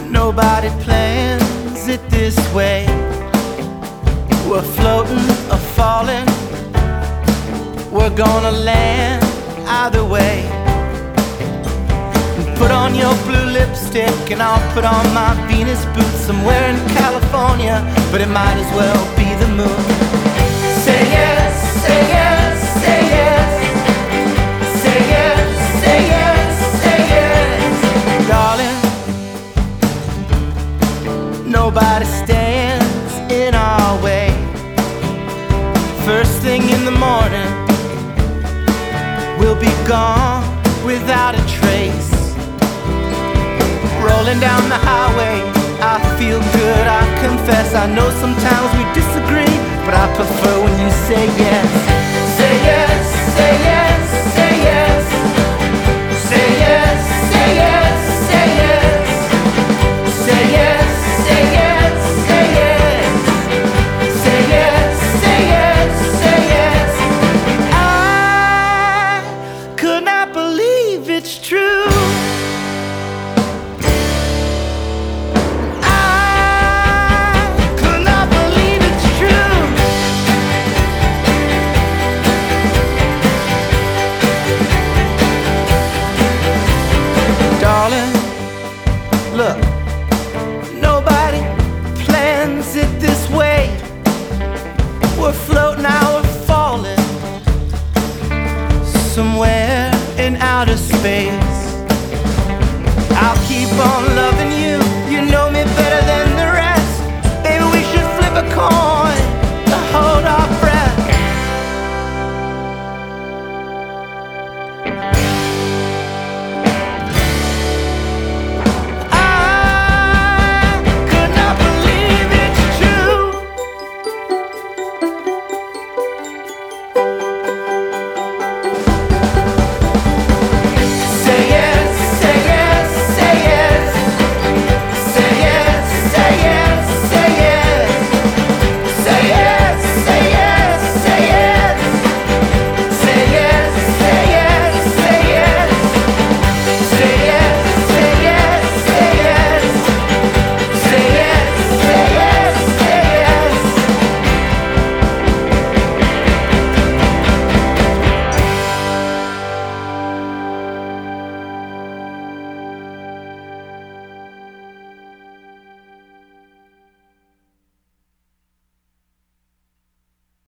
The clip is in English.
Nobody plans it this way. We're floating or falling. We're gonna land either way. Put on your blue lipstick and I'll put on my Venus boots. Somewhere in California, but it might as well be the moon. Say yes, say yes, say yes. Say yes, say yes, say yes. Darling, nobody stands in our way. First thing in the morning, we'll be gone without a trace. Rolling down the highway, I feel good, I confess. I know sometimes we disagree, but I prefer when you say yes. Say yes, say yes, say yes. Say yes, say yes, say yes. Say yes, say yes, say yes. Say yes, say yes, say yes. I could not believe it's true. Look, nobody plans it this way. We're floating, now we're falling somewhere in outer space. I'll keep on loving you